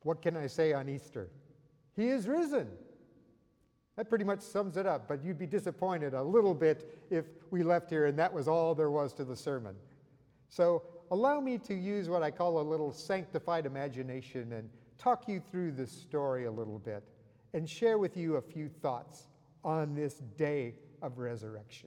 What can I say on Easter? He is risen. That pretty much sums it up, but you'd be disappointed a little bit if we left here and that was all there was to the sermon. So allow me to use what I call a little sanctified imagination and talk you through this story a little bit and share with you a few thoughts on this day of resurrection.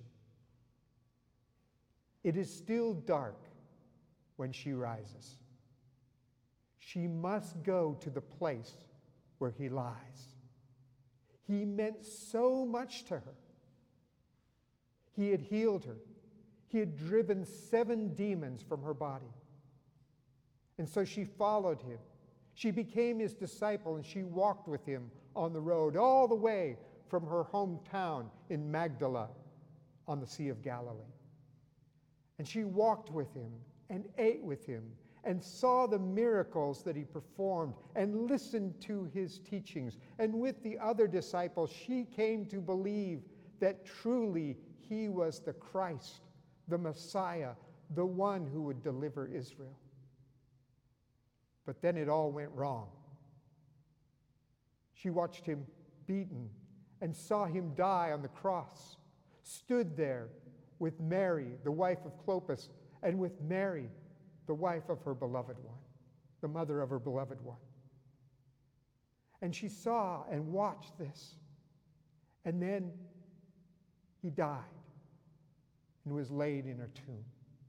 It is still dark when she rises. She must go to the place where he lies. He meant so much to her. He had healed her. He had driven 7 demons from her body. And so she followed him. She became his disciple, and she walked with him on the road all the way from her hometown in Magdala on the Sea of Galilee. And she walked with him and ate with him and saw the miracles that he performed and listened to his teachings. And with the other disciples, she came to believe that truly he was the Christ, the Messiah, the one who would deliver Israel. But then it all went wrong. She watched him beaten and saw him die on the cross, stood there with Mary, the wife of Clopas, and with Mary, the wife of her beloved one, the mother of her beloved one. And she saw and watched this. And then he died and was laid in her tomb.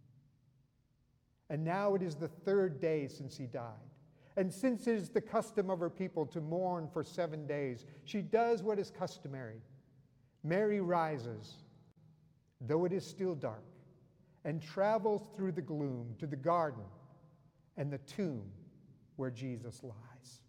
And now it is the 3rd day since he died. And since it is the custom of her people to mourn for 7 days, she does what is customary. Mary rises, though it is still dark, and travels through the gloom to the garden and the tomb where Jesus lies.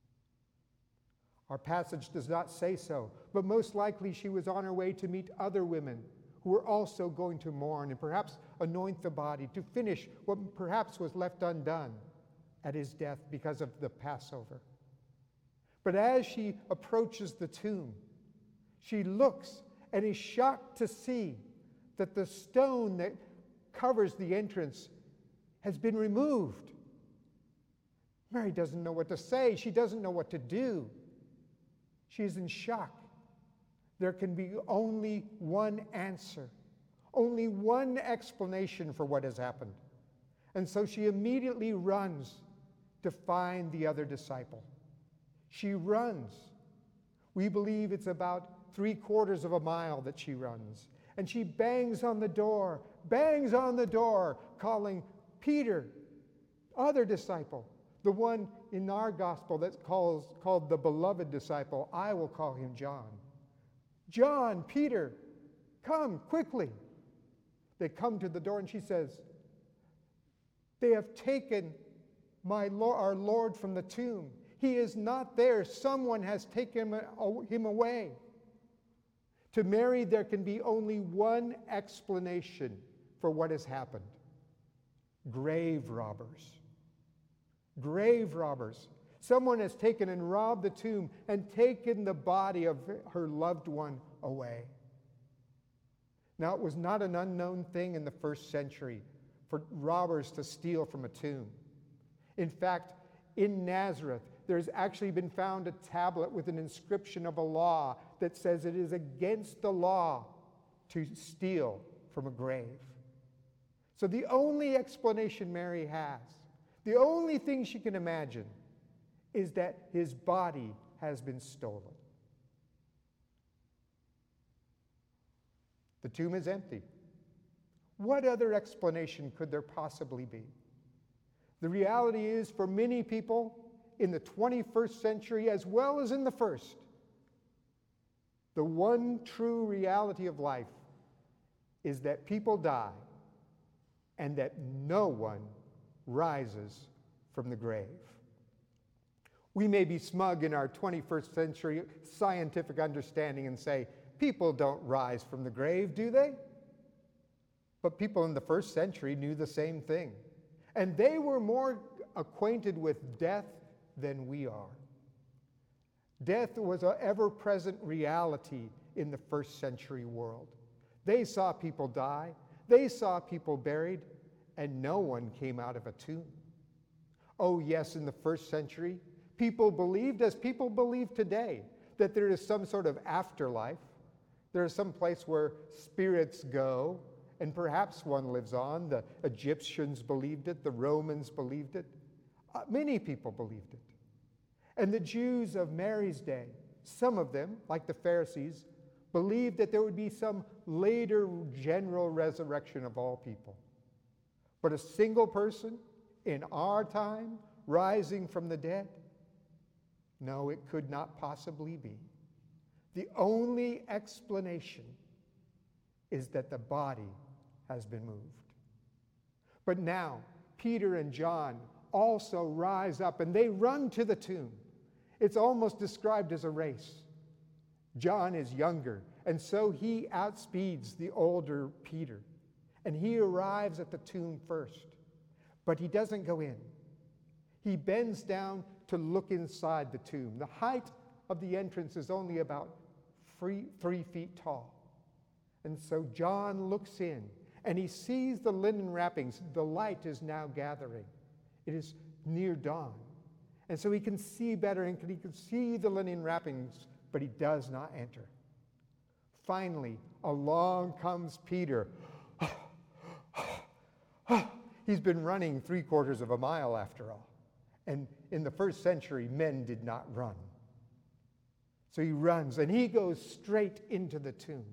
Our passage does not say so, but most likely she was on her way to meet other women who were also going to mourn and perhaps anoint the body to finish what perhaps was left undone at his death because of the Passover. But as she approaches the tomb, she looks and is shocked to see that the stone that covers the entrance has been removed. Mary doesn't know what to say. She doesn't know what to do. She's in shock. There can be only one answer, only one explanation for what has happened. And so she immediately runs to find the other disciple. She runs. We believe it's about 3/4 of a mile that she runs. And she bangs on the door, calling Peter, other disciple, the one in our gospel that's called the beloved disciple. I will call him John. John, Peter, come quickly. They come to the door and she says, they have taken our Lord from the tomb. He is not there. Someone has taken him away. To Mary, there can be only one explanation for what has happened. Grave robbers. Grave robbers. Someone has taken and robbed the tomb and taken the body of her loved one away. Now, it was not an unknown thing in the 1st century for robbers to steal from a tomb. In fact, in Nazareth, there's actually been found a tablet with an inscription of a law that says it is against the law to steal from a grave. So the only explanation Mary has, the only thing she can imagine, is that his body has been stolen. The tomb is empty. What other explanation could there possibly be? The reality is, for many people in the 21st century as well as in the first, the one true reality of life is that people die and that no one rises from the grave. We may be smug in our 21st century scientific understanding and say, people don't rise from the grave, do they? But people in the 1st century knew the same thing. And they were more acquainted with death than we are. Death was an ever-present reality in the 1st century world. They saw people die, they saw people buried, and no one came out of a tomb. Oh yes, in the 1st century, People believed, as people believe today, that there is some sort of afterlife. There is some place where spirits go, and perhaps one lives on. The Egyptians believed it. The Romans believed it. Many people believed it. And the Jews of Mary's day, some of them, like the Pharisees, believed that there would be some later general resurrection of all people. But a single person in our time rising from the dead? No, it could not possibly be. The only explanation is that the body has been moved. But now, Peter and John also rise up and they run to the tomb. It's almost described as a race. John is younger, and so he outspeeds the older Peter. And he arrives at the tomb first. But he doesn't go in. He bends down to look inside the tomb. The height of the entrance is only about 3 feet tall. And so John looks in, and he sees the linen wrappings. The light is now gathering. It is near dawn. And so he can see better, and he can see the linen wrappings, but he does not enter. Finally, along comes Peter. He's been running 3/4 of a mile after all. And in the first century, men did not run. So he runs, and he goes straight into the tomb.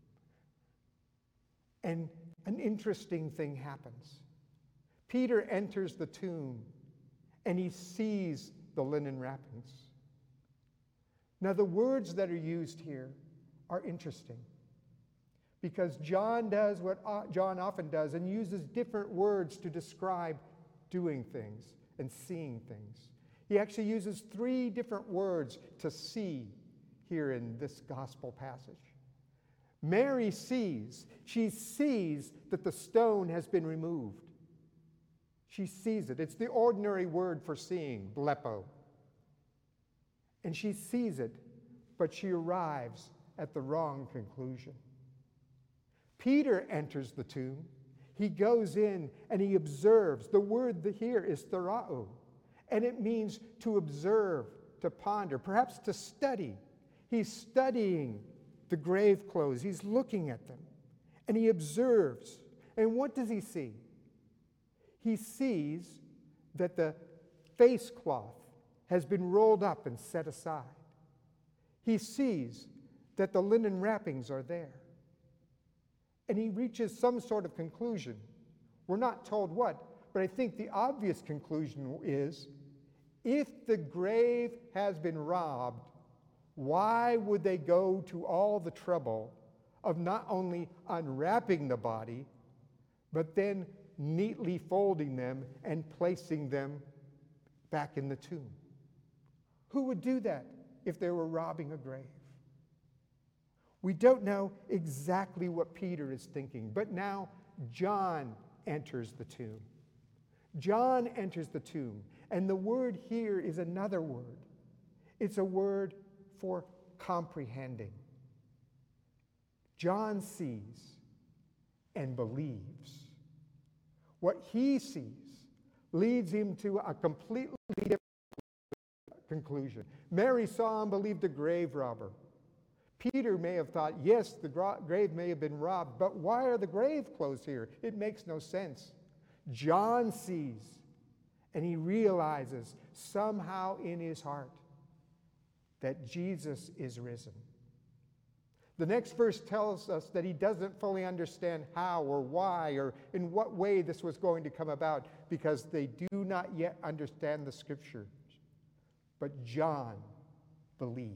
And an interesting thing happens. Peter enters the tomb, and he sees the linen wrappings. Now, the words that are used here are interesting, because John does what John often does and uses different words to describe doing things and seeing things. He actually uses 3 different words to see here in this gospel passage. Mary sees. She sees that the stone has been removed. She sees it. It's the ordinary word for seeing, blepo. And she sees it, but she arrives at the wrong conclusion. Peter enters the tomb. He goes in and he observes. The word here is therao, and it means to observe, to ponder, perhaps to study. He's studying the grave clothes. He's looking at them, and he observes. And what does he see? He sees that the face cloth has been rolled up and set aside. He sees that the linen wrappings are there. And he reaches some sort of conclusion. We're not told what, but I think the obvious conclusion is, if the grave has been robbed, why would they go to all the trouble of not only unwrapping the body, but then neatly folding them and placing them back in the tomb? Who would do that if they were robbing a grave? We don't know exactly what Peter is thinking, but now John enters the tomb. John enters the tomb, and the word here is another word. It's a word for comprehending. John sees and believes. What he sees leads him to a completely different conclusion. Mary saw and believed a grave robber. Peter may have thought, yes, the grave may have been robbed, but why are the grave clothes here? It makes no sense. John sees, and he realizes somehow in his heart that Jesus is risen. The next verse tells us that he doesn't fully understand how or why or in what way this was going to come about, because they do not yet understand the scriptures. But John believes.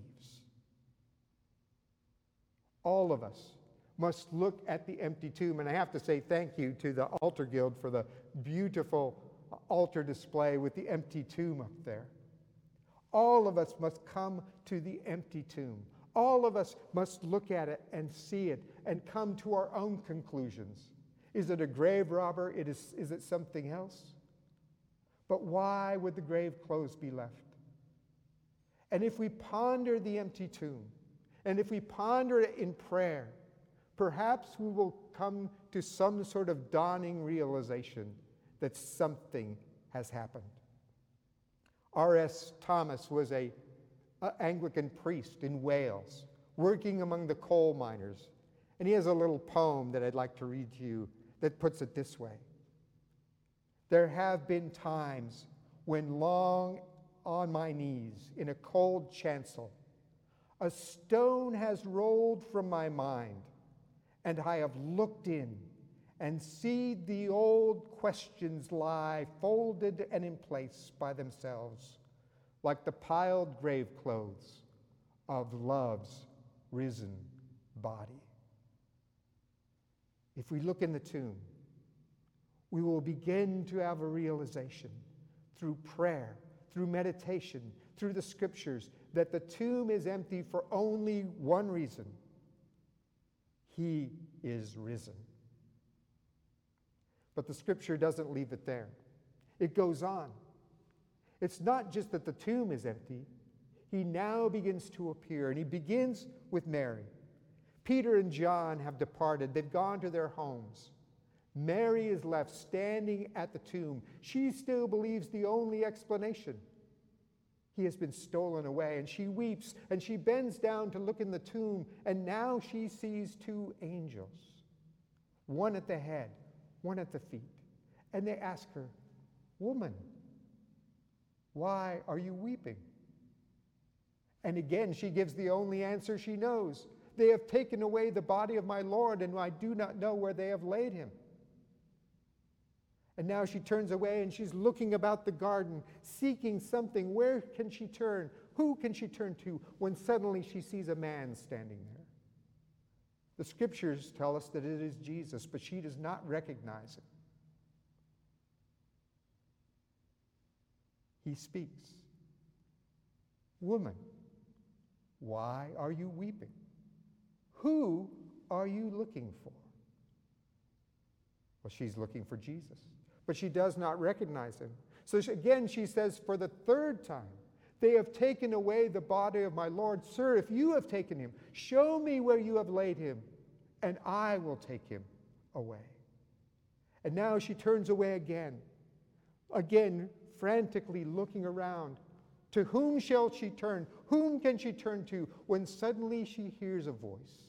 All of us must look at the empty tomb, and I have to say thank you to the Altar Guild for the beautiful altar display with the empty tomb up there. All of us must come to the empty tomb. All of us must look at it and see it and come to our own conclusions. Is it a grave robber? Is it something else? But why would the grave clothes be left? And if we ponder the empty tomb, and if we ponder it in prayer, perhaps we will come to some sort of dawning realization that something has happened. R.S. Thomas was an Anglican priest in Wales, working among the coal miners. And he has a little poem that I'd like to read to you that puts it this way. There have been times when long on my knees in a cold chancel, a stone has rolled from my mind, and I have looked in and see the old questions lie folded and in place by themselves, like the piled grave clothes of love's risen body. If we look in the tomb, we will begin to have a realization through prayer, through meditation, through the scriptures, that the tomb is empty for only one reason. He is risen. But the scripture doesn't leave it there. It goes on. It's not just that the tomb is empty. He now begins to appear, and he begins with Mary. Peter and John have departed. They've gone to their homes. Mary is left standing at the tomb. She still believes the only explanation. He has been stolen away, and she weeps, and she bends down to look in the tomb, and now she sees two angels, one at the head, one at the feet. And they ask her, "Woman, why are you weeping?" And again, she gives the only answer she knows. "They have taken away the body of my Lord, and I do not know where they have laid him." And now she turns away and she's looking about the garden, seeking something. Where can she turn? Who can she turn to? When suddenly she sees a man standing there. The scriptures tell us that it is Jesus, but she does not recognize him. He speaks. "Woman, why are you weeping? Who are you looking for?" Well, she's looking for Jesus, but she does not recognize him. So again, she says for the third time, "They have taken away the body of my Lord. Sir, if you have taken him, show me where you have laid him, and I will take him away." And now she turns away again, frantically looking around. To whom shall she turn? Whom can she turn to? When suddenly she hears a voice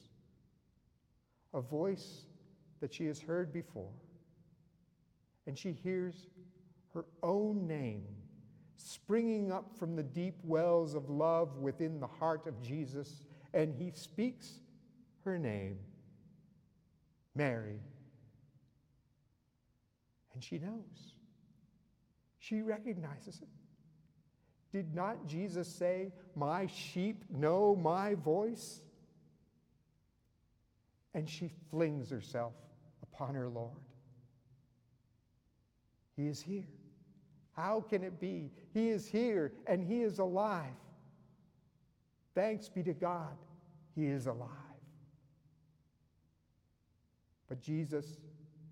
that she has heard before. And she hears her own name springing up from the deep wells of love within the heart of Jesus. And he speaks her name, Mary. And she knows. She recognizes it. Did not Jesus say, "My sheep know my voice"? And she flings herself upon her Lord. He is here. How can it be? He is here and he is alive. Thanks be to God, he is alive. But Jesus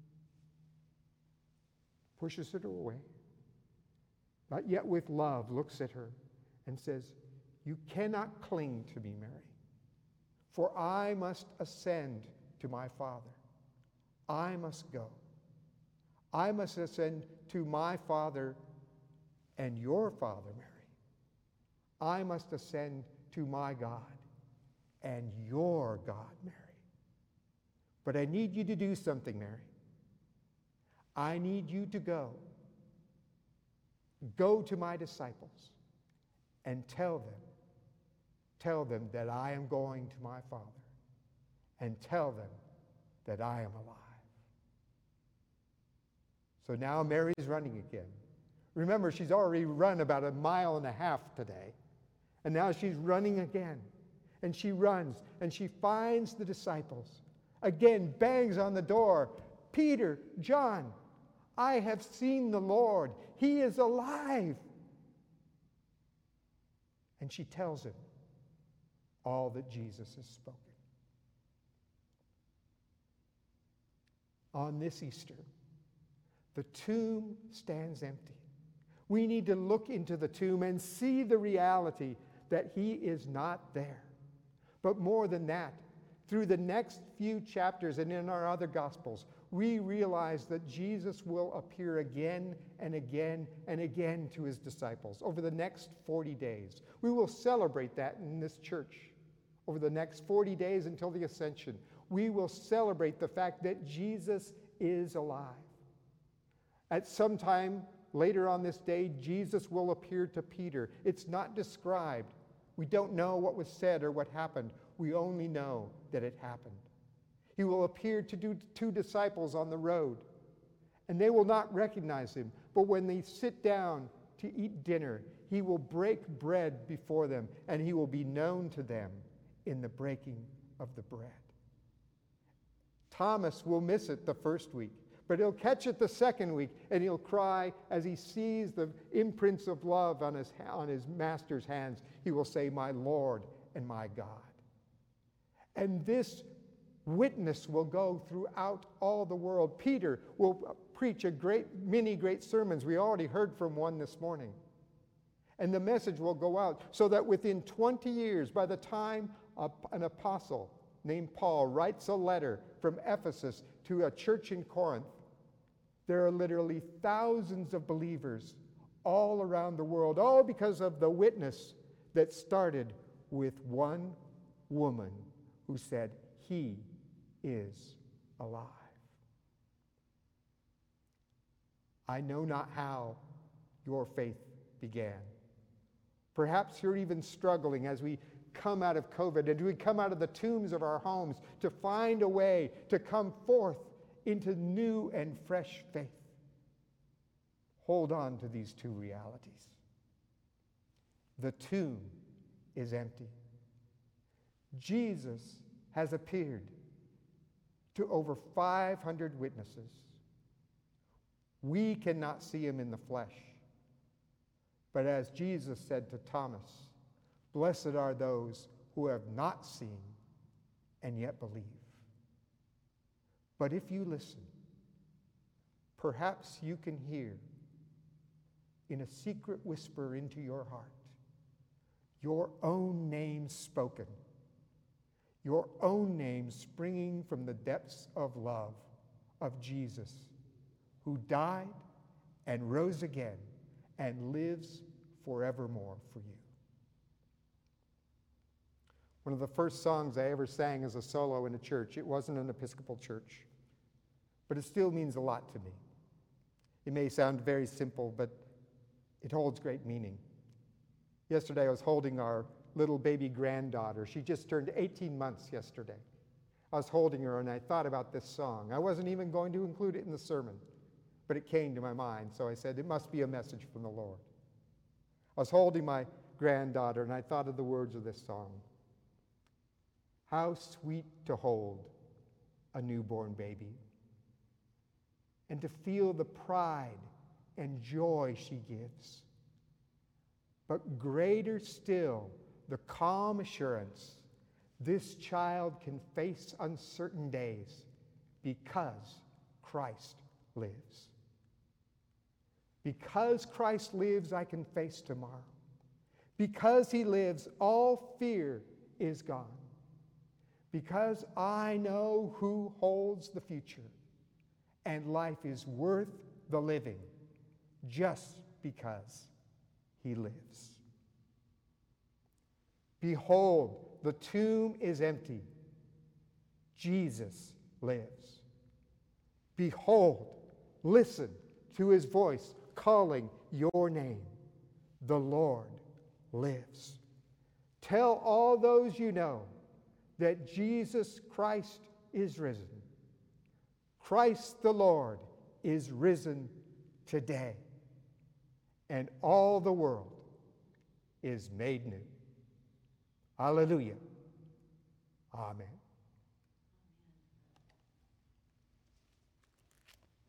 pushes it away, but yet with love looks at her and says, "You cannot cling to me, Mary, for I must ascend to my Father. I must go. I must ascend to my Father and your Father, Mary. I must ascend to my God and your God, Mary. But I need you to do something, Mary. I need you to go. Go to my disciples and tell them that I am going to my Father, and tell them that I am alive." So now Mary's running again. Remember, she's already run about 1.5 miles today. And now she's running again. And she runs and she finds the disciples. Again, bangs on the door. "Peter, John, I have seen the Lord. He is alive." And she tells him all that Jesus has spoken. On this Easter, the tomb stands empty. We need to look into the tomb and see the reality that he is not there. But more than that, through the next few chapters and in our other Gospels, we realize that Jesus will appear again and again and again to his disciples over the next 40 days. We will celebrate that in this church. Over the next 40 days until the ascension, we will celebrate the fact that Jesus is alive. At some time later on this day, Jesus will appear to Peter. It's not described. We don't know what was said or what happened. We only know that it happened. He will appear to two disciples on the road, and they will not recognize him. But when they sit down to eat dinner, he will break bread before them, and he will be known to them in the breaking of the bread. Thomas will miss it the first week, but he'll catch it the second week, and he'll cry as he sees the imprints of love on his master's hands. He will say, "My Lord and my God." And this witness will go throughout all the world. Peter will preach many great sermons. We already heard from one this morning. And the message will go out so that within 20 years, by the time an apostle named Paul writes a letter from Ephesus to a church in Corinth, there are literally thousands of believers all around the world, all because of the witness that started with one woman who said, "He is alive." I know not how your faith began. Perhaps you're even struggling as we come out of COVID and we come out of the tombs of our homes to find a way to come forth into new and fresh faith. Hold on to these two realities. The tomb is empty. Jesus has appeared to over 500 witnesses. We cannot see him in the flesh. But as Jesus said to Thomas, "Blessed are those who have not seen and yet believe." But if you listen, perhaps you can hear in a secret whisper into your heart your own name spoken. Your own name springing from the depths of love of Jesus, who died and rose again and lives forevermore for you. One of the first songs I ever sang as a solo in a church, it wasn't an Episcopal church, but it still means a lot to me. It may sound very simple, but it holds great meaning. Yesterday I was holding our little baby granddaughter. She just turned 18 months yesterday. I was holding her and I thought about this song. I wasn't even going to include it in the sermon, but it came to my mind, so I said, it must be a message from the Lord. I was holding my granddaughter and I thought of the words of this song. How sweet to hold a newborn baby and to feel the pride and joy she gives. But greater still, the calm assurance this child can face uncertain days because Christ lives. Because Christ lives, I can face tomorrow. Because he lives, all fear is gone. Because I know who holds the future, and life is worth the living just because he lives. Behold, the tomb is empty. Jesus lives. Behold, listen to his voice calling your name. The Lord lives. Tell all those you know that Jesus Christ is risen. Christ the Lord is risen today. And all the world is made new. Hallelujah. Amen.